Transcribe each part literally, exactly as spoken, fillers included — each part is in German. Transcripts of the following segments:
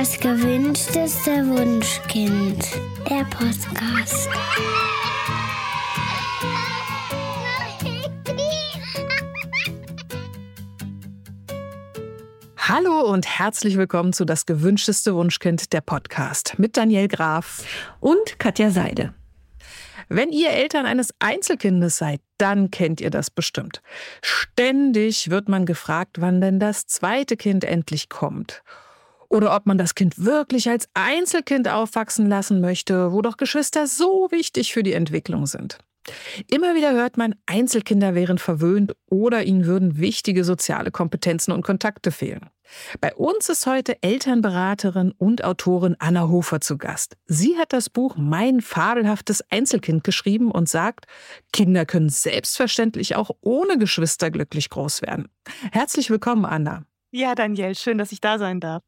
Das gewünschteste Wunschkind, der Podcast. Hallo und herzlich willkommen zu Das gewünschteste Wunschkind, der Podcast mit Danielle Graf und Katja Seide. Wenn ihr Eltern eines Einzelkindes seid, dann kennt ihr das bestimmt. Ständig wird man gefragt, wann denn das zweite Kind endlich kommt. Oder ob man das Kind wirklich als Einzelkind aufwachsen lassen möchte, wo doch Geschwister so wichtig für die Entwicklung sind. Immer wieder hört man, Einzelkinder wären verwöhnt oder ihnen würden wichtige soziale Kompetenzen und Kontakte fehlen. Bei uns ist heute Elternberaterin und Autorin Anna Hofer zu Gast. Sie hat das Buch Mein fabelhaftes Einzelkind geschrieben und sagt, Kinder können selbstverständlich auch ohne Geschwister glücklich groß werden. Herzlich willkommen, Anna. Ja, Danielle, schön, dass ich da sein darf.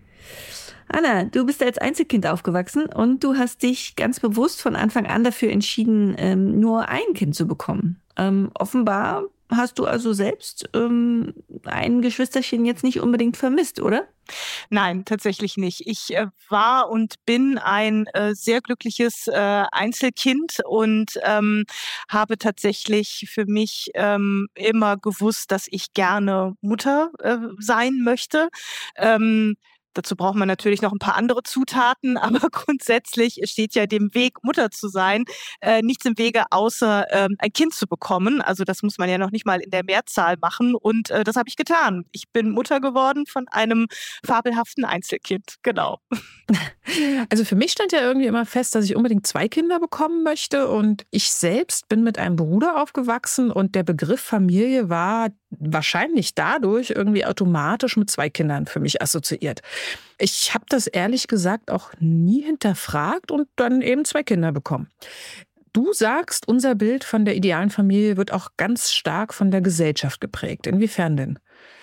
Anna, du bist als Einzelkind aufgewachsen und du hast dich ganz bewusst von Anfang an dafür entschieden, ähm, nur ein Kind zu bekommen. Ähm, offenbar hast du also selbst ähm, ein Geschwisterchen jetzt nicht unbedingt vermisst, oder? Nein, tatsächlich nicht. Ich äh, war und bin ein äh, sehr glückliches äh, Einzelkind und ähm, habe tatsächlich für mich ähm, immer gewusst, dass ich gerne Mutter äh, sein möchte. Ähm, Dazu braucht man natürlich noch ein paar andere Zutaten, aber grundsätzlich steht ja dem Weg, Mutter zu sein, äh, nichts im Wege, außer ähm, ein Kind zu bekommen. Also das muss man ja noch nicht mal in der Mehrzahl machen und äh, das habe ich getan. Ich bin Mutter geworden von einem fabelhaften Einzelkind, genau. Also für mich stand ja irgendwie immer fest, dass ich unbedingt zwei Kinder bekommen möchte und ich selbst bin mit einem Bruder aufgewachsen und der Begriff Familie war wahrscheinlich dadurch irgendwie automatisch mit zwei Kindern für mich assoziiert. Ich habe das ehrlich gesagt auch nie hinterfragt und dann eben zwei Kinder bekommen. Du sagst, unser Bild von der idealen Familie wird auch ganz stark von der Gesellschaft geprägt. Inwiefern denn?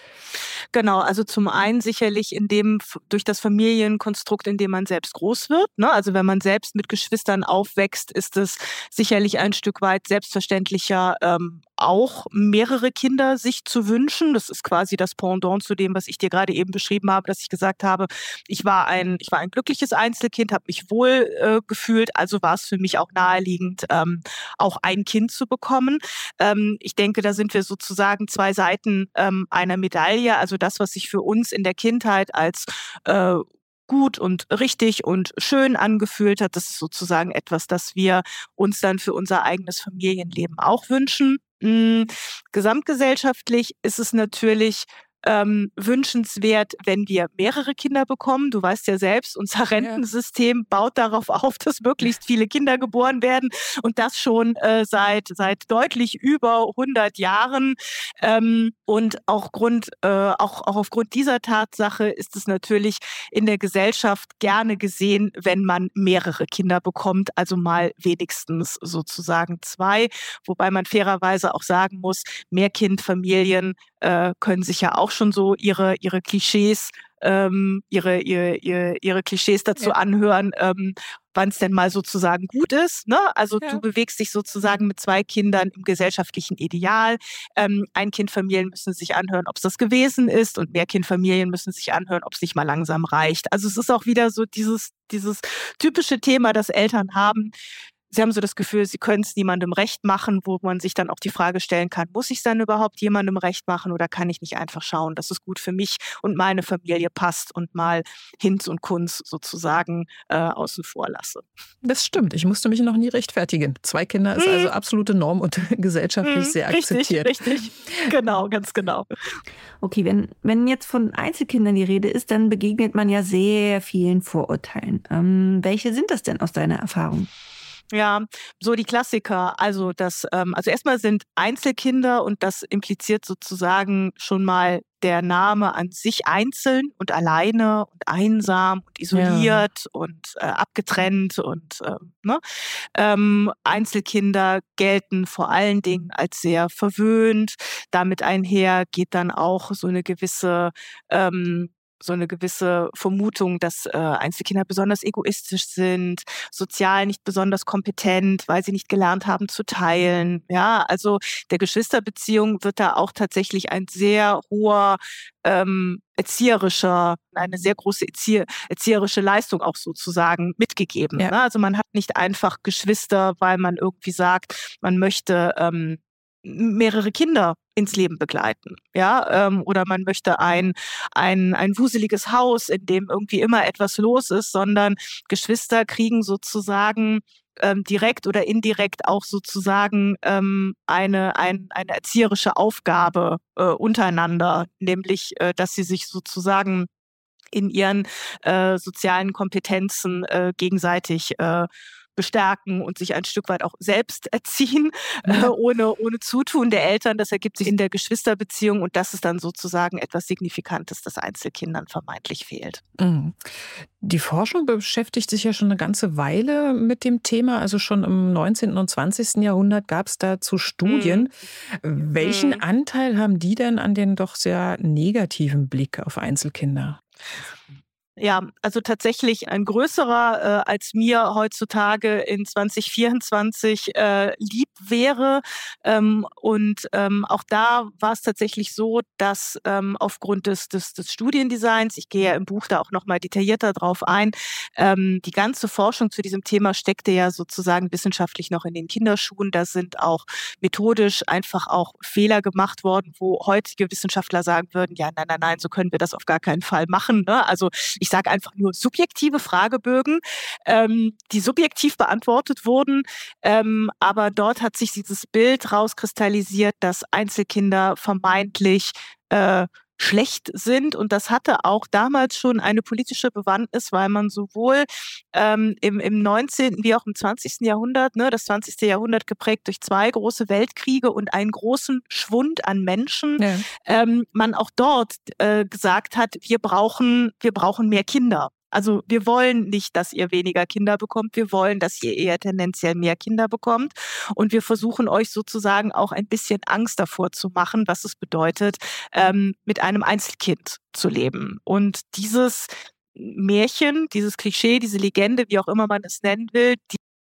Genau, also zum einen sicherlich in dem, durch das Familienkonstrukt, in dem man selbst groß wird. Ne? Also wenn man selbst mit Geschwistern aufwächst, ist es sicherlich ein Stück weit selbstverständlicher, ähm, auch mehrere Kinder sich zu wünschen. Das ist quasi das Pendant zu dem, was ich dir gerade eben beschrieben habe, dass ich gesagt habe, ich war ein, ich war ein glückliches Einzelkind, habe mich wohl äh, gefühlt, also war es für mich auch naheliegend, ähm, auch ein Kind zu bekommen. Ähm, ich denke, da sind wir sozusagen zwei Seiten ähm, einer Medaille. Also das, was sich für uns in der Kindheit als äh, gut und richtig und schön angefühlt hat, das ist sozusagen etwas, das wir uns dann für unser eigenes Familienleben auch wünschen. Mhm. Gesamtgesellschaftlich ist es natürlich ähm, wünschenswert, wenn wir mehrere Kinder bekommen. Du weißt ja selbst, unser Rentensystem baut darauf auf, dass möglichst viele Kinder geboren werden und das schon äh, seit seit deutlich über hundert Jahren. Ähm, und auch Grund äh, auch auch aufgrund dieser Tatsache ist es natürlich in der Gesellschaft gerne gesehen, wenn man mehrere Kinder bekommt, also mal wenigstens sozusagen zwei, wobei man fairerweise auch sagen muss, Mehrkindfamilien äh, können sich ja auch schon so ihre ihre Klischees ähm, ihre ihre ihre ihre Klischees dazu ja. anhören, ähm, wann es denn mal sozusagen gut ist. Ne? Also ja. Du bewegst dich sozusagen mit zwei Kindern im gesellschaftlichen Ideal. Ähm, Ein-Kind-Familien müssen sich anhören, ob es das gewesen ist, und Mehrkindfamilien müssen sich anhören, ob es nicht mal langsam reicht. Also es ist auch wieder so dieses dieses typische Thema, das Eltern haben. Sie haben so das Gefühl, sie können es niemandem recht machen, wo man sich dann auch die Frage stellen kann, muss ich es dann überhaupt jemandem recht machen oder kann ich nicht einfach schauen, dass es gut für mich und meine Familie passt und mal Hinz und Kunz sozusagen äh, außen vor lasse. Das stimmt, ich musste mich noch nie rechtfertigen. Zwei Kinder ist hm. also absolute Norm und gesellschaftlich hm, sehr akzeptiert. Richtig, richtig, genau, ganz genau. Okay, wenn, wenn jetzt von Einzelkindern die Rede ist, dann begegnet man ja sehr vielen Vorurteilen. Ähm, welche sind das denn aus deiner Erfahrung? Ja, so die Klassiker. Also das, ähm, also erstmal sind Einzelkinder, und das impliziert sozusagen schon mal der Name an sich, einzeln und alleine und einsam und isoliert ja. und äh, abgetrennt und äh, ne? ähm, Einzelkinder gelten vor allen Dingen als sehr verwöhnt. Damit einher geht dann auch so eine gewisse ähm, so eine gewisse Vermutung, dass äh, Einzelkinder besonders egoistisch sind, sozial nicht besonders kompetent, weil sie nicht gelernt haben zu teilen. Ja, also der Geschwisterbeziehung wird da auch tatsächlich ein sehr hoher ähm, erzieherischer, eine sehr große Erzieh- erzieherische Leistung auch sozusagen mitgegeben. Ja. Ne? Also man hat nicht einfach Geschwister, weil man irgendwie sagt, man möchte ähm, mehrere Kinder ins Leben begleiten, ja, ähm, oder man möchte ein, ein, ein wuseliges Haus, in dem irgendwie immer etwas los ist, sondern Geschwister kriegen sozusagen ähm, direkt oder indirekt auch sozusagen ähm, eine, ein, eine erzieherische Aufgabe äh, untereinander, nämlich, äh, dass sie sich sozusagen in ihren äh, sozialen Kompetenzen äh, gegenseitig äh, bestärken und sich ein Stück weit auch selbst erziehen, ja. äh, ohne, ohne Zutun der Eltern. Das ergibt sich in der Geschwisterbeziehung und das ist dann sozusagen etwas Signifikantes, das Einzelkindern vermeintlich fehlt. Mhm. Die Forschung beschäftigt sich ja schon eine ganze Weile mit dem Thema. Also schon im neunzehnten und zwanzigsten Jahrhundert gab es dazu Studien. Mhm. Welchen mhm. Anteil haben die denn an den doch sehr negativen Blick auf Einzelkinder? Ja, also tatsächlich ein größerer, äh, als mir heutzutage in zwanzig vierundzwanzig äh, lieb wäre. Ähm, und ähm, auch da war es tatsächlich so, dass ähm, aufgrund des, des, des Studiendesigns, ich gehe ja im Buch da auch nochmal detaillierter drauf ein, ähm, die ganze Forschung zu diesem Thema steckte ja sozusagen wissenschaftlich noch in den Kinderschuhen. Da sind auch methodisch einfach auch Fehler gemacht worden, wo heutige Wissenschaftler sagen würden, ja, nein, nein, nein, so können wir das auf gar keinen Fall machen. Ne? Also ich Ich sage einfach nur subjektive Fragebögen, ähm, die subjektiv beantwortet wurden. Ähm, aber dort hat sich dieses Bild rauskristallisiert, dass Einzelkinder vermeintlich äh, schlecht sind. Und das hatte auch damals schon eine politische Bewandtnis, weil man sowohl ähm, im, im neunzehnten wie auch im zwanzigsten Jahrhundert, ne, das zwanzigste Jahrhundert geprägt durch zwei große Weltkriege und einen großen Schwund an Menschen, ja. ähm, man auch dort äh, gesagt hat, wir brauchen, wir brauchen mehr Kinder. Also wir wollen nicht, dass ihr weniger Kinder bekommt, wir wollen, dass ihr eher tendenziell mehr Kinder bekommt und wir versuchen euch sozusagen auch ein bisschen Angst davor zu machen, was es bedeutet, ähm, mit einem Einzelkind zu leben. Und dieses Märchen, dieses Klischee, diese Legende, wie auch immer man es nennen will, die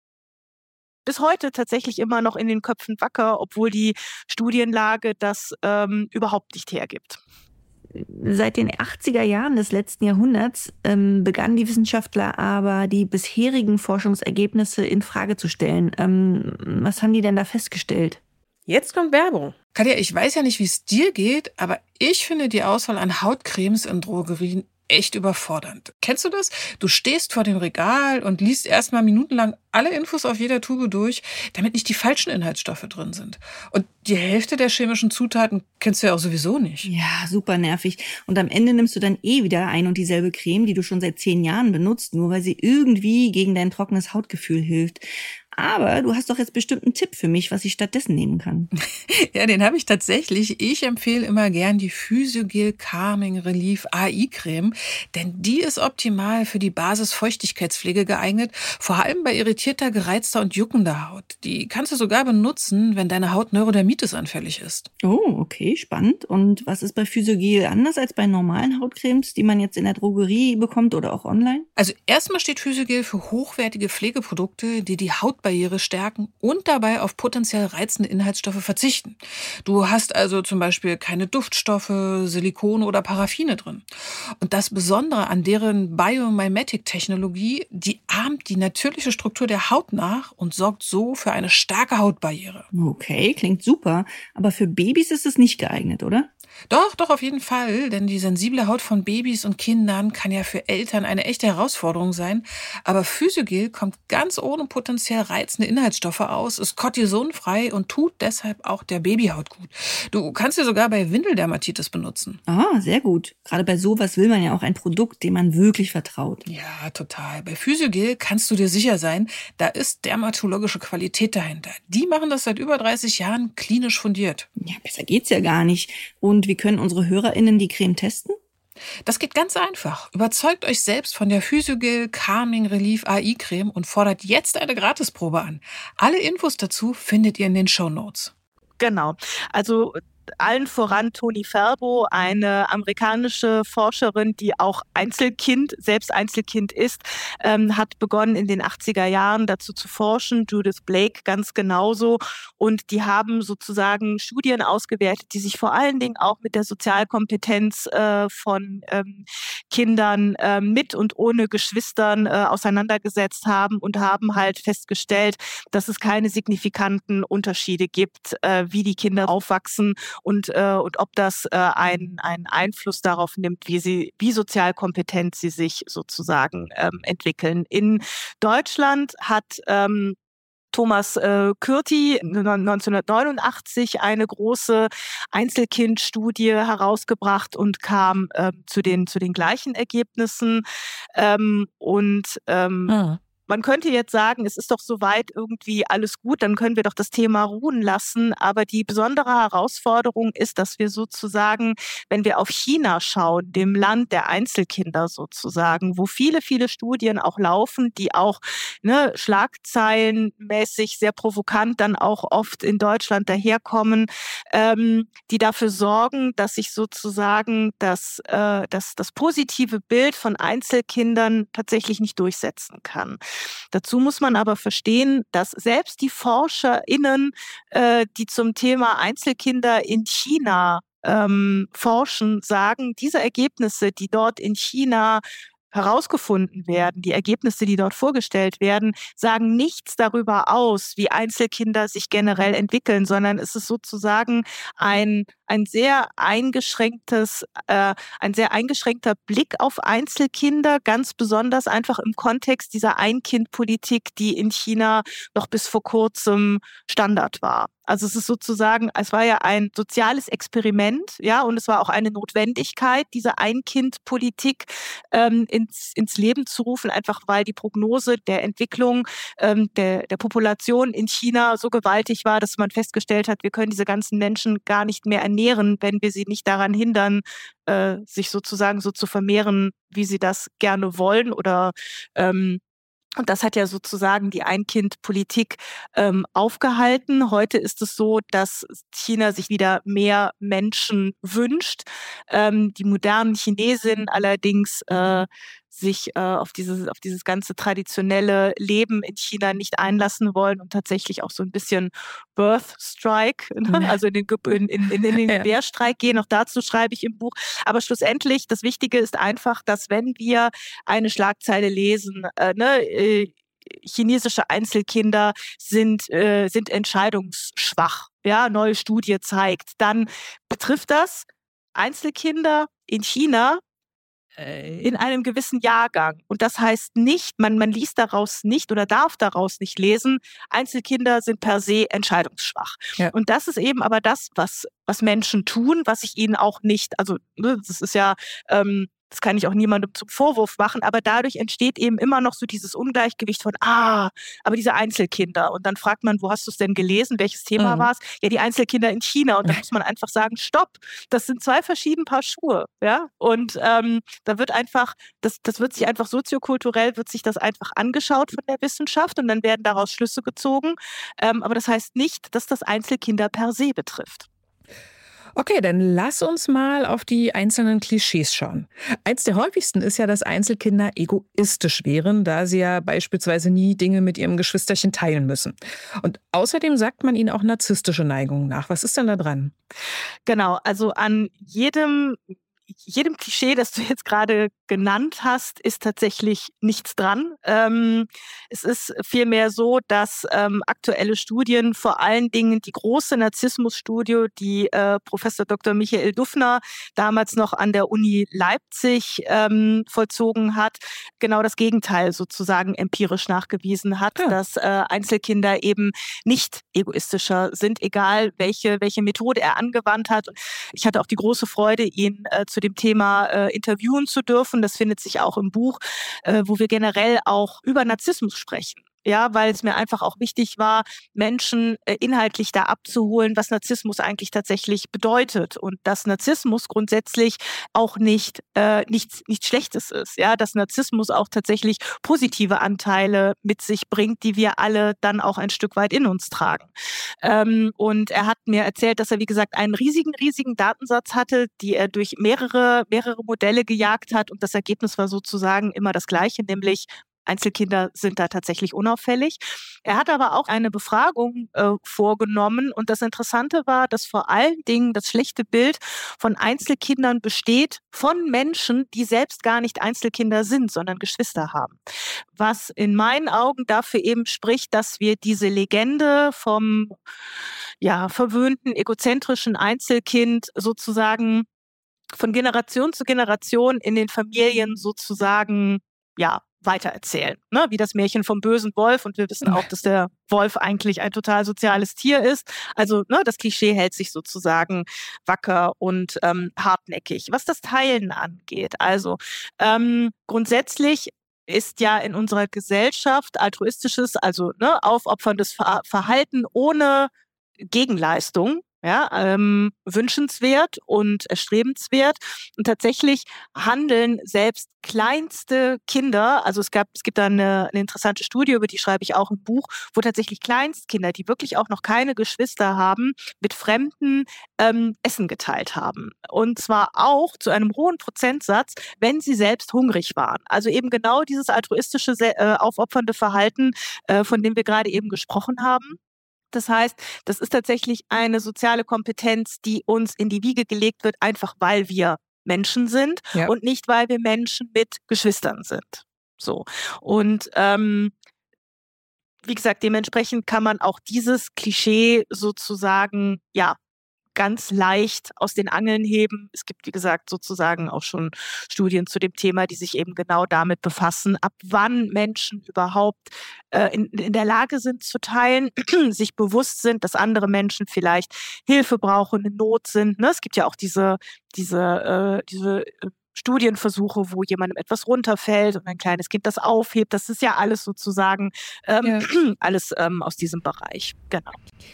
bis heute tatsächlich immer noch in den Köpfen wacker, obwohl die Studienlage das ähm, überhaupt nicht hergibt. Seit den achtziger Jahren des letzten Jahrhunderts ähm, begannen die Wissenschaftler aber, die bisherigen Forschungsergebnisse in Frage zu stellen. Ähm, was haben die denn da festgestellt? Jetzt kommt Werbung. Katja, ich weiß ja nicht, wie es dir geht, aber ich finde die Auswahl an Hautcremes in Drogerien echt überfordernd. Kennst du das? Du stehst vor dem Regal und liest erstmal minutenlang alle Infos auf jeder Tube durch, damit nicht die falschen Inhaltsstoffe drin sind. Und die Hälfte der chemischen Zutaten kennst du ja auch sowieso nicht. Ja, super nervig. Und am Ende nimmst du dann eh wieder ein und dieselbe Creme, die du schon seit zehn Jahren benutzt, nur weil sie irgendwie gegen dein trockenes Hautgefühl hilft. Aber du hast doch jetzt bestimmt einen Tipp für mich, was ich stattdessen nehmen kann. Ja, den habe ich tatsächlich. Ich empfehle immer gern die Physiogel Calming Relief A I-Creme, denn die ist optimal für die Basis-Feuchtigkeitspflege geeignet, vor allem bei irritierter, gereizter und juckender Haut. Die kannst du sogar benutzen, wenn deine Haut Neurodermitis anfällig ist. Oh, okay, spannend. Und was ist bei Physiogel anders als bei normalen Hautcremes, die man jetzt in der Drogerie bekommt oder auch online? Also erstmal steht Physiogel für hochwertige Pflegeprodukte, die die Haut Barriere stärken und dabei auf potenziell reizende Inhaltsstoffe verzichten. Du hast also zum Beispiel keine Duftstoffe, Silikone oder Paraffine drin. Und das Besondere an deren Biomimetic-Technologie, die ahmt die natürliche Struktur der Haut nach und sorgt so für eine starke Hautbarriere. Okay, klingt super. Aber für Babys ist es nicht geeignet, oder? Doch, doch, auf jeden Fall, denn die sensible Haut von Babys und Kindern kann ja für Eltern eine echte Herausforderung sein. Aber Physiogel kommt ganz ohne potenziell reizende Inhaltsstoffe aus, ist kortisonfrei und tut deshalb auch der Babyhaut gut. Du kannst sie sogar bei Windeldermatitis benutzen. Ah, sehr gut. Gerade bei sowas will man ja auch ein Produkt, dem man wirklich vertraut. Ja, total. Bei Physiogel kannst du dir sicher sein, da ist dermatologische Qualität dahinter. Die machen das seit über dreißig Jahren klinisch fundiert. Ja, besser geht's ja gar nicht. Und wie können unsere HörerInnen die Creme testen? Das geht ganz einfach. Überzeugt euch selbst von der Physiogel Calming Relief A I-Creme und fordert jetzt eine Gratisprobe an. Alle Infos dazu findet ihr in den Shownotes. Genau. Also allen voran Toni Ferbo, eine amerikanische Forscherin, die auch Einzelkind, selbst Einzelkind ist, ähm, hat begonnen in den achtziger Jahren dazu zu forschen, Judith Blake ganz genauso. Und die haben sozusagen Studien ausgewertet, die sich vor allen Dingen auch mit der Sozialkompetenz äh, von ähm, Kindern äh, mit und ohne Geschwistern äh, auseinandergesetzt haben und haben halt festgestellt, dass es keine signifikanten Unterschiede gibt, äh, wie die Kinder aufwachsen und, äh, und ob das äh, einen, einen Einfluss darauf nimmt, wie sie, wie sozial kompetent sie sich sozusagen ähm, entwickeln. In Deutschland hat ähm, Thomas äh, Kürti neunzehnhundertneunundachtzig eine große Einzelkindstudie herausgebracht und kam ähm, zu den zu den gleichen Ergebnissen. Ähm, und ähm, ah. Man könnte jetzt sagen, es ist doch soweit irgendwie alles gut, dann können wir doch das Thema ruhen lassen. Aber die besondere Herausforderung ist, dass wir sozusagen, wenn wir auf China schauen, dem Land der Einzelkinder sozusagen, wo viele, viele Studien auch laufen, die auch ne, schlagzeilenmäßig sehr provokant dann auch oft in Deutschland daherkommen, ähm, die dafür sorgen, dass sich sozusagen das, äh, das, das positive Bild von Einzelkindern tatsächlich nicht durchsetzen kann. Dazu muss man aber verstehen, dass selbst die ForscherInnen, äh, die zum Thema Einzelkinder in China ähm, forschen, sagen, diese Ergebnisse, die dort in China herausgefunden werden, die Ergebnisse, die dort vorgestellt werden, sagen nichts darüber aus, wie Einzelkinder sich generell entwickeln, sondern es ist sozusagen ein ein sehr eingeschränktes, äh, ein sehr eingeschränkter Blick auf Einzelkinder, ganz besonders einfach im Kontext dieser Ein-Kind-Politik, die in China noch bis vor kurzem Standard war. Also es ist sozusagen, es war ja ein soziales Experiment, ja, und es war auch eine Notwendigkeit, diese Ein-Kind-Politik ähm, ins, ins Leben zu rufen, einfach weil die Prognose der Entwicklung ähm, der, der Population in China so gewaltig war, dass man festgestellt hat, wir können diese ganzen Menschen gar nicht mehr ernähren, wenn wir sie nicht daran hindern, äh, sich sozusagen so zu vermehren, wie sie das gerne wollen oder ähm, und das hat ja sozusagen die Ein-Kind-Politik ähm, aufgehalten. Heute ist es so, dass China sich wieder mehr Menschen wünscht. Ähm, die modernen Chinesinnen allerdings äh, sich äh, auf dieses auf dieses ganze traditionelle Leben in China nicht einlassen wollen und tatsächlich auch so ein bisschen Birth Strike, ne? Also in den, in, in, in den ja. Gebärstreik gehen. Auch dazu schreibe ich im Buch. Aber schlussendlich, das Wichtige ist einfach, dass wenn wir eine Schlagzeile lesen, äh, ne, äh, chinesische Einzelkinder sind, äh, sind entscheidungsschwach, ja, neue Studie zeigt, dann betrifft das Einzelkinder in China in einem gewissen Jahrgang. Und das heißt nicht, man, man liest daraus nicht oder darf daraus nicht lesen, Einzelkinder sind per se entscheidungsschwach. Ja. Und das ist eben aber das, was, was Menschen tun, was ich ihnen auch nicht, also das ist ja, ähm, das kann ich auch niemandem zum Vorwurf machen, aber dadurch entsteht eben immer noch so dieses Ungleichgewicht von, ah, aber diese Einzelkinder. Und dann fragt man, wo hast du es denn gelesen? Welches Thema mhm. war es? Ja, die Einzelkinder in China. Und dann muss man einfach sagen, stopp, das sind zwei verschiedene Paar Schuhe. Ja? Und ähm, da wird einfach, das, das wird sich einfach soziokulturell, wird sich das einfach angeschaut von der Wissenschaft und dann werden daraus Schlüsse gezogen. Ähm, aber das heißt nicht, dass das Einzelkinder per se betrifft. Okay, dann lass uns mal auf die einzelnen Klischees schauen. Eins der häufigsten ist ja, dass Einzelkinder egoistisch wären, da sie ja beispielsweise nie Dinge mit ihrem Geschwisterchen teilen müssen. Und außerdem sagt man ihnen auch narzisstische Neigungen nach. Was ist denn da dran? Genau, also an jedem jedem Klischee, das du jetzt gerade genannt hast, ist tatsächlich nichts dran. Ähm, es ist vielmehr so, dass ähm, aktuelle Studien, vor allen Dingen die große Narzissmusstudie, die äh, Professor Doktor Michael Dufner damals noch an der Uni Leipzig ähm, vollzogen hat, genau das Gegenteil sozusagen empirisch nachgewiesen hat, ja. dass äh, Einzelkinder eben nicht egoistischer sind, egal welche, welche Methode er angewandt hat. Ich hatte auch die große Freude, ihn äh, zu dem Thema äh, interviewen zu dürfen. Das findet sich auch im Buch, äh, wo wir generell auch über Narzissmus sprechen. Ja, weil es mir einfach auch wichtig war, Menschen äh, inhaltlich da abzuholen, was Narzissmus eigentlich tatsächlich bedeutet und dass Narzissmus grundsätzlich auch nicht äh, nichts nichts Schlechtes ist. Ja, dass Narzissmus auch tatsächlich positive Anteile mit sich bringt, die wir alle dann auch ein Stück weit in uns tragen. Ähm, und er hat mir erzählt, dass er wie gesagt einen riesigen riesigen Datensatz hatte, die er durch mehrere mehrere Modelle gejagt hat und das Ergebnis war sozusagen immer das gleiche, nämlich Einzelkinder sind da tatsächlich unauffällig. Er hat aber auch eine Befragung äh, vorgenommen und das Interessante war, dass vor allen Dingen das schlechte Bild von Einzelkindern besteht von Menschen, die selbst gar nicht Einzelkinder sind, sondern Geschwister haben. Was in meinen Augen dafür eben spricht, dass wir diese Legende vom ja, verwöhnten, egozentrischen Einzelkind sozusagen von Generation zu Generation in den Familien sozusagen ja weitererzählen, ne? Wie das Märchen vom bösen Wolf und wir wissen auch, dass der Wolf eigentlich ein total soziales Tier ist. Also ne, das Klischee hält sich sozusagen wacker und ähm, hartnäckig. Was das Teilen angeht, also ähm, grundsätzlich ist ja in unserer Gesellschaft altruistisches, also ne, aufopferndes Ver- Verhalten ohne Gegenleistung, ja, ähm, wünschenswert und erstrebenswert. Und tatsächlich handeln selbst kleinste Kinder, also es gab, es gibt da eine, eine interessante Studie, über die schreibe ich auch im Buch, wo tatsächlich Kleinstkinder, die wirklich auch noch keine Geschwister haben, mit Fremden ähm, Essen geteilt haben. Und zwar auch zu einem hohen Prozentsatz, wenn sie selbst hungrig waren. Also eben genau dieses altruistische, äh, aufopfernde Verhalten, äh, von dem wir gerade eben gesprochen haben. Das heißt, das ist tatsächlich eine soziale Kompetenz, die uns in die Wiege gelegt wird, einfach weil wir Menschen sind Ja. und nicht, weil wir Menschen mit Geschwistern sind. So. Und ähm, wie gesagt, dementsprechend kann man auch dieses Klischee sozusagen, ja, ganz leicht aus den Angeln heben. Es gibt, wie gesagt, sozusagen auch schon Studien zu dem Thema, die sich eben genau damit befassen, ab wann Menschen überhaupt äh, in, in der Lage sind zu teilen, sich bewusst sind, dass andere Menschen vielleicht Hilfe brauchen, in Not sind. Ne? Es gibt ja auch diese, diese, äh, diese Studienversuche, wo jemandem etwas runterfällt und ein kleines Kind das aufhebt. Das ist ja alles sozusagen ähm, Ja. alles ähm, aus diesem Bereich. Genau.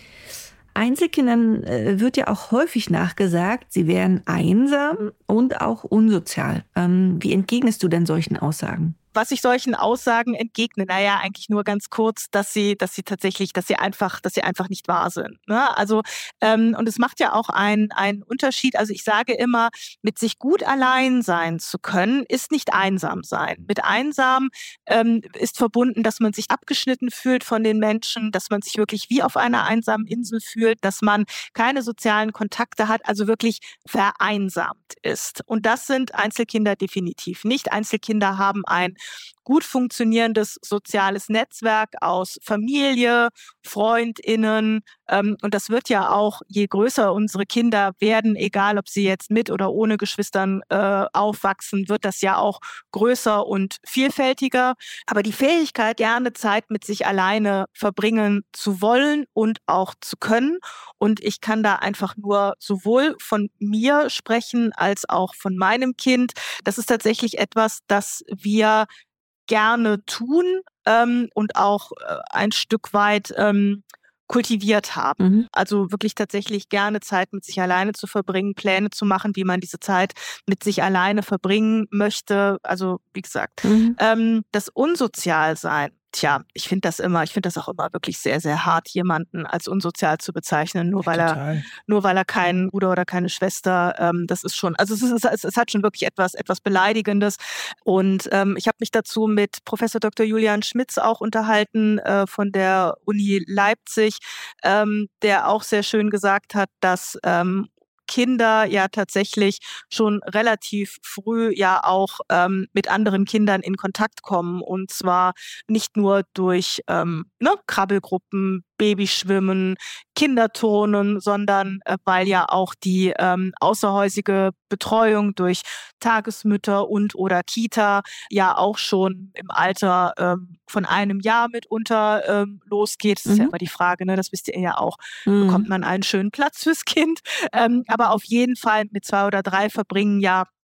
Einzelkindern äh, wird ja auch häufig nachgesagt, sie wären einsam und auch unsozial. Ähm, wie entgegnest du denn solchen Aussagen? Was ich solchen Aussagen entgegne, naja, eigentlich nur ganz kurz, dass sie, dass sie tatsächlich, dass sie einfach, dass sie einfach nicht wahr sind. Ne? Also ähm, und es macht ja auch einen einen Unterschied. Also ich sage immer, mit sich gut allein sein zu können, ist nicht einsam sein. Mit einsam ähm, ist verbunden, dass man sich abgeschnitten fühlt von den Menschen, dass man sich wirklich wie auf einer einsamen Insel fühlt, dass man keine sozialen Kontakte hat, also wirklich vereinsamt ist. Und das sind Einzelkinder definitiv nicht. Einzelkinder haben ein gut funktionierendes soziales Netzwerk aus Familie, FreundInnen. Ähm, und das wird ja auch, je größer unsere Kinder werden, egal ob sie jetzt mit oder ohne Geschwistern äh, aufwachsen, wird das ja auch größer und vielfältiger. Aber die Fähigkeit, gerne Zeit mit sich alleine verbringen zu wollen und auch zu können. Und ich kann da einfach nur sowohl von mir sprechen als auch von meinem Kind. Das ist tatsächlich etwas, das wir gerne tun ähm, und auch äh, ein Stück weit ähm, kultiviert haben. Mhm. Also wirklich tatsächlich gerne Zeit mit sich alleine zu verbringen, Pläne zu machen, wie man diese Zeit mit sich alleine verbringen möchte. Also wie gesagt, Mhm. ähm, das Unsozialsein. Tja, ich finde das immer, ich finde das auch immer wirklich sehr, sehr hart, jemanden als unsozial zu bezeichnen, nur weil er, Total. nur weil er keinen Bruder oder keine Schwester, ähm, das ist schon, also es, ist, es, es hat schon wirklich etwas, etwas Beleidigendes. Und ähm, ich habe mich dazu mit Professor Doktor Julian Schmitz auch unterhalten äh, von der Uni Leipzig, ähm, der auch sehr schön gesagt hat, dass ähm, Kinder ja tatsächlich schon relativ früh ja auch ähm, mit anderen Kindern in Kontakt kommen und zwar nicht nur durch ähm, ne, Krabbelgruppen, Babyschwimmen, Kinderturnen, sondern äh, weil ja auch die ähm, außerhäusige Betreuung durch Tagesmütter und oder Kita ja auch schon im Alter ähm, von einem Jahr mitunter ähm, losgeht. Das ist ja Mhm. immer die Frage, ne, das wisst ihr ja auch, Mhm. bekommt man einen schönen Platz fürs Kind. Ähm, aber auf jeden Fall mit zwei oder drei verbringen ja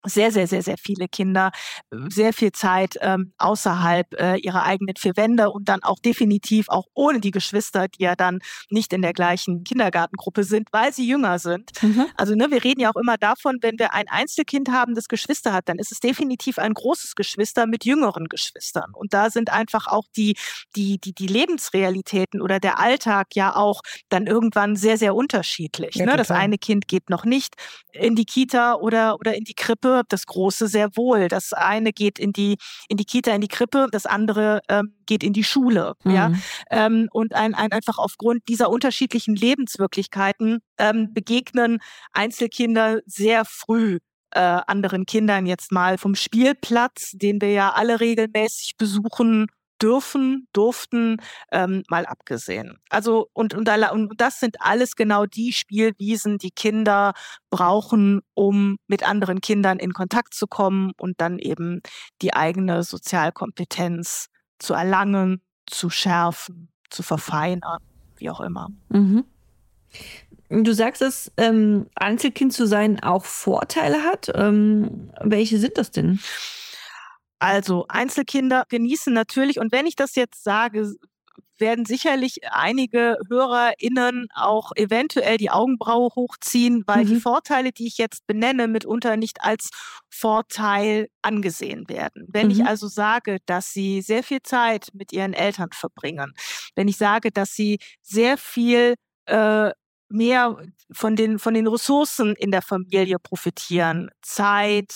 sehr, sehr, sehr, sehr viele Kinder sehr viel Zeit ähm, außerhalb äh, ihrer eigenen vier Wände und dann auch definitiv auch ohne die Geschwister, die ja dann nicht in der gleichen Kindergartengruppe sind, weil sie jünger sind. Mhm. Also ne, wir reden ja auch immer davon, wenn wir ein Einzelkind haben, das Geschwister hat, dann ist es definitiv ein großes Geschwister mit jüngeren Geschwistern. Und da sind einfach auch die, die, die, die Lebensrealitäten oder der Alltag ja auch dann irgendwann sehr, sehr unterschiedlich. Ja, ne? Das eine Kind geht noch nicht in die Kita oder, oder in die Krippe, das große sehr wohl. Das eine geht in die, in die Kita, in die Krippe, das andere ähm, geht in die Schule. Mhm. Ja? Ähm, und ein, ein, einfach aufgrund dieser unterschiedlichen Lebenswirklichkeiten ähm, begegnen Einzelkinder sehr früh äh, anderen Kindern jetzt mal vom Spielplatz, den wir ja alle regelmäßig besuchen dürfen, durften, ähm, mal abgesehen. Also und, und, und das sind alles genau die Spielwiesen, die Kinder brauchen, um mit anderen Kindern in Kontakt zu kommen und dann eben die eigene Sozialkompetenz zu erlangen, zu schärfen, zu verfeinern, wie auch immer. Mhm. Du sagst, dass ähm, Einzelkind zu sein auch Vorteile hat. Ähm, welche sind das denn? Also Einzelkinder genießen natürlich, und wenn ich das jetzt sage, werden sicherlich einige HörerInnen auch eventuell die Augenbraue hochziehen, weil mhm. die Vorteile, die ich jetzt benenne, mitunter nicht als Vorteil angesehen werden. Wenn mhm. ich also sage, dass sie sehr viel Zeit mit ihren Eltern verbringen, wenn ich sage, dass sie sehr viel äh, mehr von den, von den Ressourcen in der Familie profitieren, Zeit,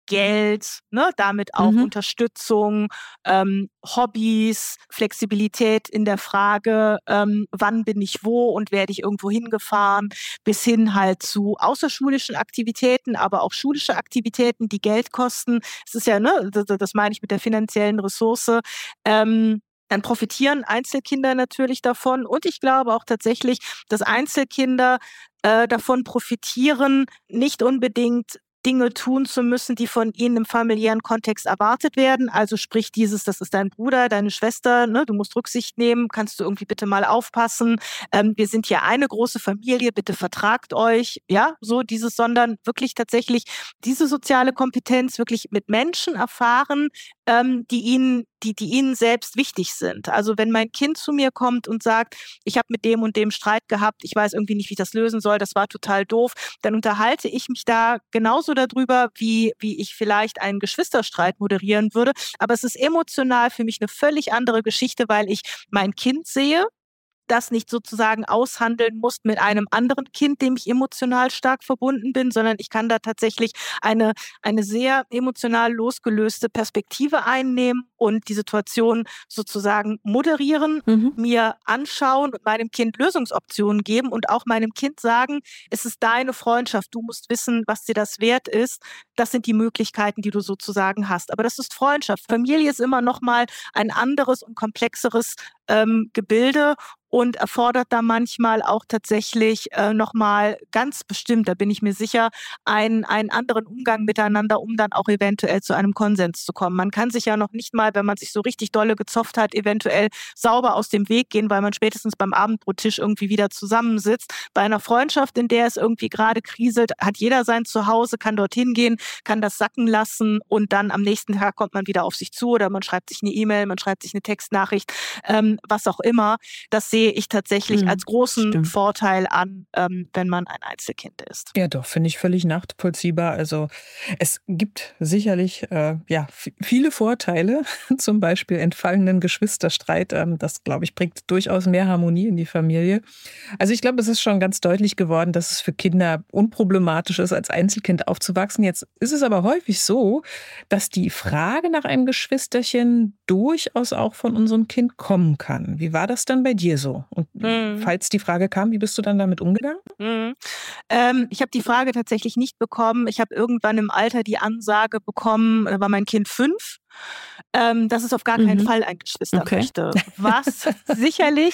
Geld, ne, damit auch mhm. Unterstützung, ähm, Hobbys, Flexibilität in der Frage, ähm, wann bin ich wo und werde ich irgendwo hingefahren, bis hin halt zu außerschulischen Aktivitäten, aber auch schulische Aktivitäten, die Geld kosten. Es ist ja, ne, das, das meine ich mit der finanziellen Ressource. Ähm, Dann profitieren Einzelkinder natürlich davon. Und ich glaube auch tatsächlich, dass Einzelkinder äh, davon profitieren, nicht unbedingt Dinge tun zu müssen, die von ihnen im familiären Kontext erwartet werden. Also sprich dieses, das ist dein Bruder, deine Schwester, ne, du musst Rücksicht nehmen, kannst du irgendwie bitte mal aufpassen. Ähm, wir sind hier eine große Familie, bitte vertragt euch. Ja, so dieses, sondern wirklich tatsächlich diese soziale Kompetenz wirklich mit Menschen erfahren, ähm, die ihnen die, die ihnen selbst wichtig sind. Also wenn mein Kind zu mir kommt und sagt, ich habe mit dem und dem Streit gehabt, ich weiß irgendwie nicht, wie ich das lösen soll, das war total doof, dann unterhalte ich mich da genauso darüber, wie, wie ich vielleicht einen Geschwisterstreit moderieren würde. Aber es ist emotional für mich eine völlig andere Geschichte, weil ich mein Kind sehe, das nicht sozusagen aushandeln muss mit einem anderen Kind, dem ich emotional stark verbunden bin, sondern ich kann da tatsächlich eine, eine sehr emotional losgelöste Perspektive einnehmen und die Situation sozusagen moderieren, mhm. mir anschauen und meinem Kind Lösungsoptionen geben und auch meinem Kind sagen, es ist deine Freundschaft, du musst wissen, was dir das wert ist. Das sind die Möglichkeiten, die du sozusagen hast. Aber das ist Freundschaft. Familie ist immer noch mal ein anderes und komplexeres ähm, Gebilde und erfordert da manchmal auch tatsächlich äh, nochmal ganz bestimmt, da bin ich mir sicher, einen, einen anderen Umgang miteinander, um dann auch eventuell zu einem Konsens zu kommen. Man kann sich ja noch nicht mal, wenn man sich so richtig dolle gezofft hat, eventuell sauber aus dem Weg gehen, weil man spätestens beim Abendbrottisch irgendwie wieder zusammensitzt. Bei einer Freundschaft, in der es irgendwie gerade kriselt, hat jeder sein Zuhause, kann dorthin gehen, kann das sacken lassen und dann am nächsten Tag kommt man wieder auf sich zu oder man schreibt sich eine E-Mail, man schreibt sich eine Textnachricht, ähm, was auch immer. Das sehe ich tatsächlich mhm, als großen stimmt. Vorteil an, ähm, wenn man ein Einzelkind ist. Ja, doch, finde ich völlig nachvollziehbar. Also es gibt sicherlich äh, ja, f- viele Vorteile, zum Beispiel entfallenen Geschwisterstreit. Ähm, das, glaube ich, bringt durchaus mehr Harmonie in die Familie. Also ich glaube, es ist schon ganz deutlich geworden, dass es für Kinder unproblematisch ist, als Einzelkind aufzuwachsen. Jetzt ist es aber häufig so, dass die Frage nach einem Geschwisterchen durchaus auch von unserem Kind kommen kann. Wie war das dann bei dir so? Und mhm. falls die Frage kam, wie bist du dann damit umgegangen? Mhm. Ähm, ich habe die Frage tatsächlich nicht bekommen. Ich habe irgendwann im Alter die Ansage bekommen, da war mein Kind fünf, ähm, dass es auf gar keinen mhm. Fall ein Geschwister okay. möchte. Was sicherlich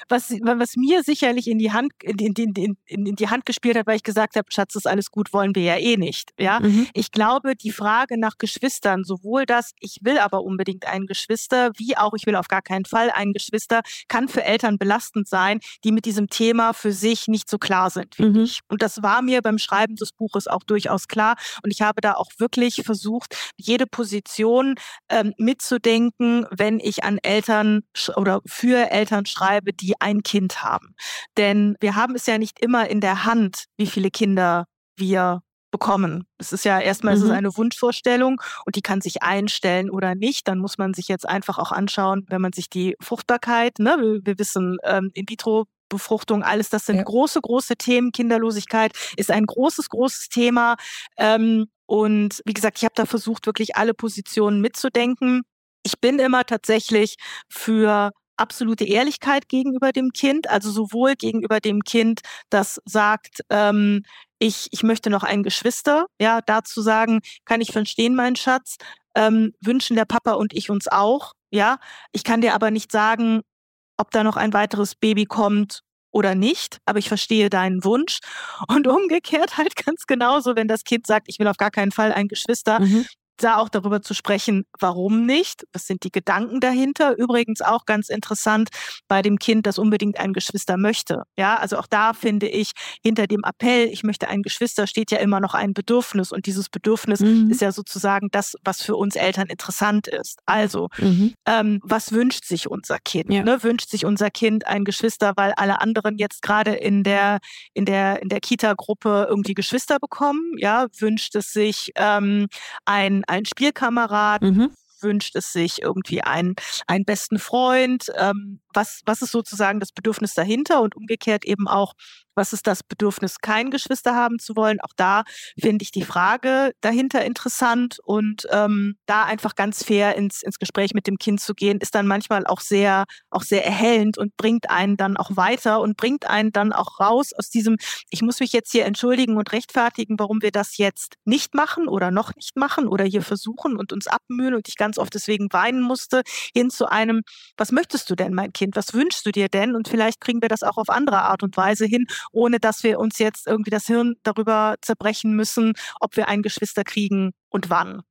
was, was mir sicherlich in die Hand, in, in, in, in, in die Hand gespielt hat, weil ich gesagt habe, Schatz, ist alles gut, wollen wir ja eh nicht. Ja? Mhm. Ich glaube, die Frage nach Geschwistern, sowohl das, ich will aber unbedingt einen Geschwister, wie auch, ich will auf gar keinen Fall einen Geschwister, kann für Eltern belastend sein, die mit diesem Thema für sich nicht so klar sind wie mhm. ich. Und das war mir beim Schreiben des Buches auch durchaus klar. Und ich habe da auch wirklich versucht, jede Position ähm, mitzudenken, wenn ich an Eltern sch- oder für Eltern schreibe, die ein Kind haben. Denn wir haben es ja nicht immer in der Hand, wie viele Kinder wir bekommen. Es ist ja erstmal mhm. es ist eine Wunschvorstellung und die kann sich einstellen oder nicht. Dann muss man sich jetzt einfach auch anschauen, wenn man sich die Fruchtbarkeit, ne, wir, wir wissen, ähm, In-vitro-Befruchtung, alles, das sind ja. große, große Themen. Kinderlosigkeit ist ein großes, großes Thema. Ähm, und wie gesagt, ich habe da versucht, wirklich alle Positionen mitzudenken. Ich bin immer tatsächlich für absolute Ehrlichkeit gegenüber dem Kind, also sowohl gegenüber dem Kind, das sagt, ähm, ich, ich möchte noch ein Geschwister, ja, dazu sagen, kann ich verstehen, mein Schatz, ähm, wünschen der Papa und ich uns auch, ja. Ich kann dir aber nicht sagen, ob da noch ein weiteres Baby kommt oder nicht, aber ich verstehe deinen Wunsch. Und umgekehrt halt ganz genauso, wenn das Kind sagt, ich will auf gar keinen Fall ein Geschwister, mhm. da auch darüber zu sprechen, warum nicht, was sind die Gedanken dahinter. Übrigens auch ganz interessant bei dem Kind, das unbedingt ein Geschwister möchte. Ja, also auch da finde ich, hinter dem Appell, ich möchte ein Geschwister, steht ja immer noch ein Bedürfnis und dieses Bedürfnis mhm. ist ja sozusagen das, was für uns Eltern interessant ist. Also, mhm. ähm, was wünscht sich unser Kind? Ja. Ne? Wünscht sich unser Kind ein Geschwister, weil alle anderen jetzt gerade in der, in der, in der Kita-Gruppe irgendwie Geschwister bekommen? Ja, wünscht es sich ähm, ein ein Spielkamerad, mhm. wünscht es sich irgendwie einen, einen besten Freund, ähm, was, was ist sozusagen das Bedürfnis dahinter und umgekehrt eben auch, was ist das Bedürfnis, kein Geschwister haben zu wollen. Auch da finde ich die Frage dahinter interessant und ähm, da einfach ganz fair ins, ins Gespräch mit dem Kind zu gehen, ist dann manchmal auch sehr, auch sehr erhellend und bringt einen dann auch weiter und bringt einen dann auch raus aus diesem, ich muss mich jetzt hier entschuldigen und rechtfertigen, warum wir das jetzt nicht machen oder noch nicht machen oder hier versuchen und uns abmühen und ich ganz oft deswegen weinen musste, hin zu einem, was möchtest du denn, mein Kind, was wünschst du dir denn? Und vielleicht kriegen wir das auch auf andere Art und Weise hin, ohne dass wir uns jetzt irgendwie das Hirn darüber zerbrechen müssen, ob wir ein Geschwister kriegen und wann.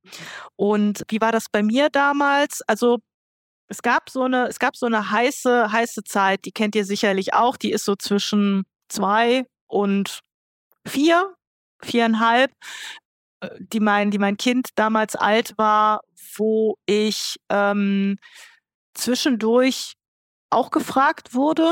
Und wie war das bei mir damals? Also es gab so eine, es gab so eine heiße, heiße Zeit, die kennt ihr sicherlich auch, die ist so zwischen zwei und vier, viereinhalb, die mein, die mein Kind damals alt war, wo ich ähm, zwischendurch auch gefragt wurde,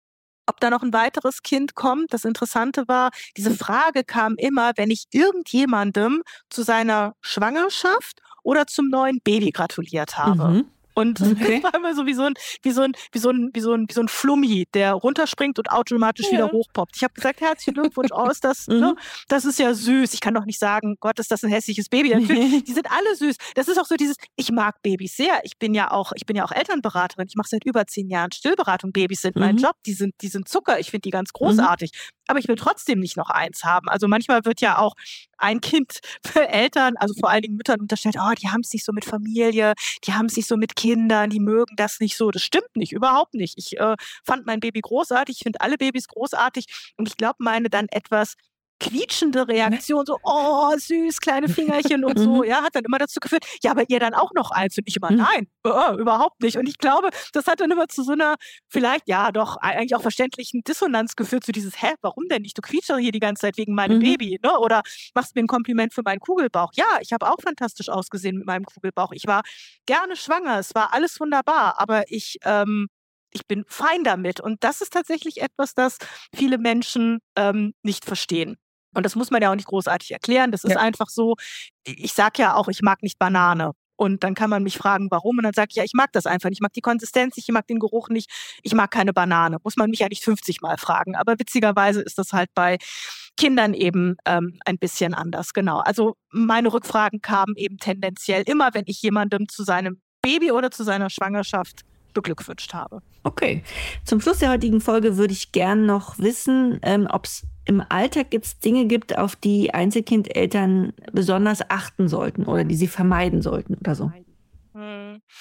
ob da noch ein weiteres Kind kommt. Das Interessante war, diese Frage kam immer, wenn ich irgendjemandem zu seiner Schwangerschaft oder zum neuen Baby gratuliert habe. Mhm. Und okay. das war immer so wie so ein, wie so ein, wie so ein, wie so ein, wie so ein Flummi, der runterspringt und automatisch ja. wieder hochpoppt. Ich habe gesagt, herzlichen Glückwunsch, oh, ist das, mhm. ne? Das ist ja süß. Ich kann doch nicht sagen, Gott, ist das ein hässliches Baby. Natürlich, die sind alle süß. Das ist auch so dieses, ich mag Babys sehr. Ich bin ja auch, ich bin ja auch Elternberaterin. Ich mache seit über zehn Jahren Stillberatung. Babys sind mhm. mein Job. Die sind, die sind Zucker. Ich finde die ganz großartig. Mhm. Aber ich will trotzdem nicht noch eins haben. Also manchmal wird ja auch ein Kind für Eltern, also vor allen Dingen Müttern unterstellt, oh, die haben es nicht so mit Familie, die haben es nicht so mit Kindern, die mögen das nicht so. Das stimmt nicht, überhaupt nicht. Ich äh, fand mein Baby großartig, ich finde alle Babys großartig und ich glaube, meine dann etwas quietschende Reaktion, so, oh, süß, kleine Fingerchen und so, ja, hat dann immer dazu geführt, ja, aber ihr dann auch noch eins und ich immer, nein, äh, überhaupt nicht. Und ich glaube, das hat dann immer zu so einer, vielleicht, ja, doch, eigentlich auch verständlichen Dissonanz geführt, zu dieses, hä, warum denn nicht? Du quietschst doch hier die ganze Zeit wegen meinem mhm. Baby, ne? Oder machst mir ein Kompliment für meinen Kugelbauch. Ja, ich habe auch fantastisch ausgesehen mit meinem Kugelbauch. Ich war gerne schwanger, es war alles wunderbar, aber ich, ähm, ich bin fein damit. Und das ist tatsächlich etwas, das viele Menschen ähm, nicht verstehen. Und das muss man ja auch nicht großartig erklären. Das ist ja. einfach so, ich sage ja auch, ich mag nicht Banane. Und dann kann man mich fragen, warum? Und dann sage ich, ja, ich mag das einfach nicht. Ich mag die Konsistenz nicht, ich mag den Geruch nicht. Ich mag keine Banane. Muss man mich ja nicht fünfzig Mal fragen. Aber witzigerweise ist das halt bei Kindern eben ähm, ein bisschen anders. Genau. Also meine Rückfragen kamen eben tendenziell immer, wenn ich jemandem zu seinem Baby oder zu seiner Schwangerschaft beglückwünscht habe. Okay. Zum Schluss der heutigen Folge würde ich gern noch wissen, ähm, ob es im Alltag jetzt Dinge gibt, auf die Einzelkindeltern besonders achten sollten oder die sie vermeiden sollten oder so.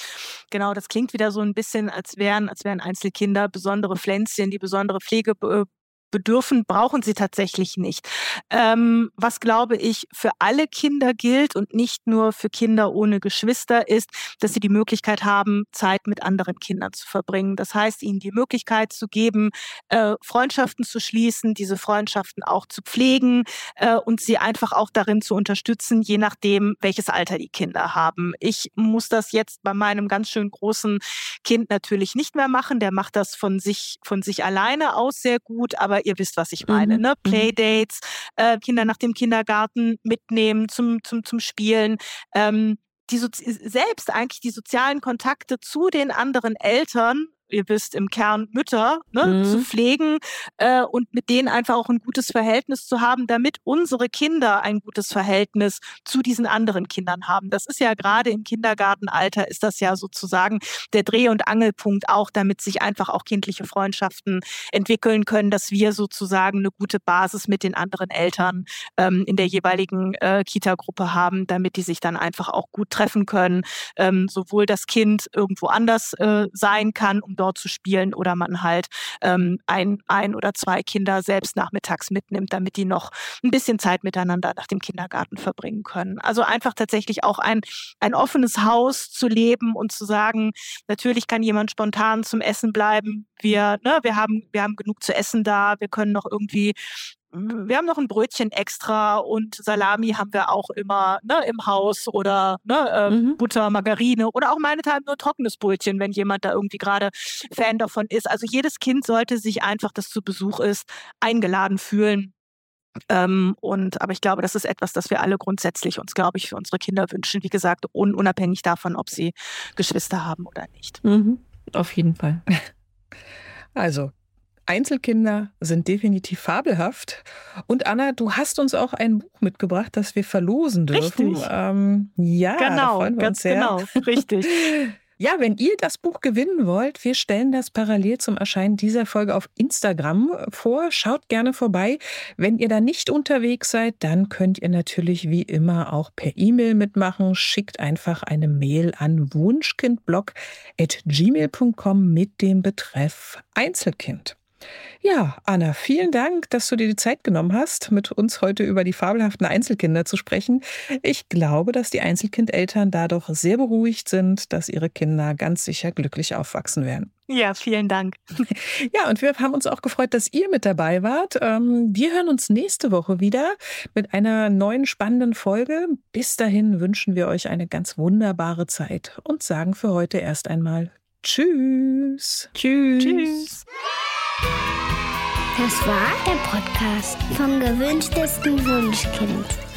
genau, das klingt wieder so ein bisschen, als wären, als wären Einzelkinder besondere Pflänzchen, die besondere Pflege be- bedürfen, brauchen sie tatsächlich nicht. Ähm, was, glaube ich, für alle Kinder gilt und nicht nur für Kinder ohne Geschwister, ist, dass sie die Möglichkeit haben, Zeit mit anderen Kindern zu verbringen. Das heißt, ihnen die Möglichkeit zu geben, äh, Freundschaften zu schließen, diese Freundschaften auch zu pflegen äh, und sie einfach auch darin zu unterstützen, je nachdem, welches Alter die Kinder haben. Ich muss das jetzt bei meinem ganz schön großen Kind natürlich nicht mehr machen. Der macht das von sich, von sich alleine aus sehr gut, aber ihr wisst, was ich meine, Mhm. ne? Playdates, äh, Kinder nach dem Kindergarten mitnehmen zum, zum, zum Spielen. Ähm, die Sozi- selbst eigentlich die sozialen Kontakte zu den anderen Eltern, ihr wisst, im Kern Mütter, ne, Mhm. zu pflegen äh, und mit denen einfach auch ein gutes Verhältnis zu haben, damit unsere Kinder ein gutes Verhältnis zu diesen anderen Kindern haben. Das ist ja gerade im Kindergartenalter, ist das ja sozusagen der Dreh- und Angelpunkt auch, damit sich einfach auch kindliche Freundschaften entwickeln können, dass wir sozusagen eine gute Basis mit den anderen Eltern ähm, in der jeweiligen äh, Kita-Gruppe haben, damit die sich dann einfach auch gut treffen können, ähm, sowohl das Kind irgendwo anders äh, sein kann, um dort zu spielen, oder man halt ähm, ein, ein oder zwei Kinder selbst nachmittags mitnimmt, damit die noch ein bisschen Zeit miteinander nach dem Kindergarten verbringen können. Also einfach tatsächlich auch ein, ein offenes Haus zu leben und zu sagen, natürlich kann jemand spontan zum Essen bleiben. Wir, ne, wir haben, wir haben genug zu essen da, wir können noch irgendwie wir haben noch ein Brötchen extra und Salami haben wir auch immer, ne, im Haus oder ne, äh, Mhm. Butter, Margarine oder auch meinethalben nur trockenes Brötchen, wenn jemand da irgendwie gerade Fan davon ist. Also jedes Kind sollte sich einfach, das zu Besuch ist, eingeladen fühlen. Ähm, und aber ich glaube, das ist etwas, das wir alle grundsätzlich uns, glaube ich, für unsere Kinder wünschen. Wie gesagt, un- unabhängig davon, ob sie Geschwister haben oder nicht. Mhm. Auf jeden Fall. Also, Einzelkinder sind definitiv fabelhaft. Und Anna, du hast uns auch ein Buch mitgebracht, das wir verlosen dürfen. Richtig. Ähm, ja, da Genau, freuen wir ganz uns sehr. genau, richtig. Ja, wenn ihr das Buch gewinnen wollt, wir stellen das parallel zum Erscheinen dieser Folge auf Instagram vor. Schaut gerne vorbei. Wenn ihr da nicht unterwegs seid, dann könnt ihr natürlich wie immer auch per E-Mail mitmachen. Schickt einfach eine Mail an wunschkindblog at gmail punkt com mit dem Betreff Einzelkind. Ja, Anna, vielen Dank, dass du dir die Zeit genommen hast, mit uns heute über die fabelhaften Einzelkinder zu sprechen. Ich glaube, dass die Einzelkindeltern dadurch sehr beruhigt sind, dass ihre Kinder ganz sicher glücklich aufwachsen werden. Ja, vielen Dank. Ja, und wir haben uns auch gefreut, dass ihr mit dabei wart. Wir hören uns nächste Woche wieder mit einer neuen spannenden Folge. Bis dahin wünschen wir euch eine ganz wunderbare Zeit und sagen für heute erst einmal Tschüss. Tschüss. Tschüss. Das war der Podcast vom gewünschtesten Wunschkind.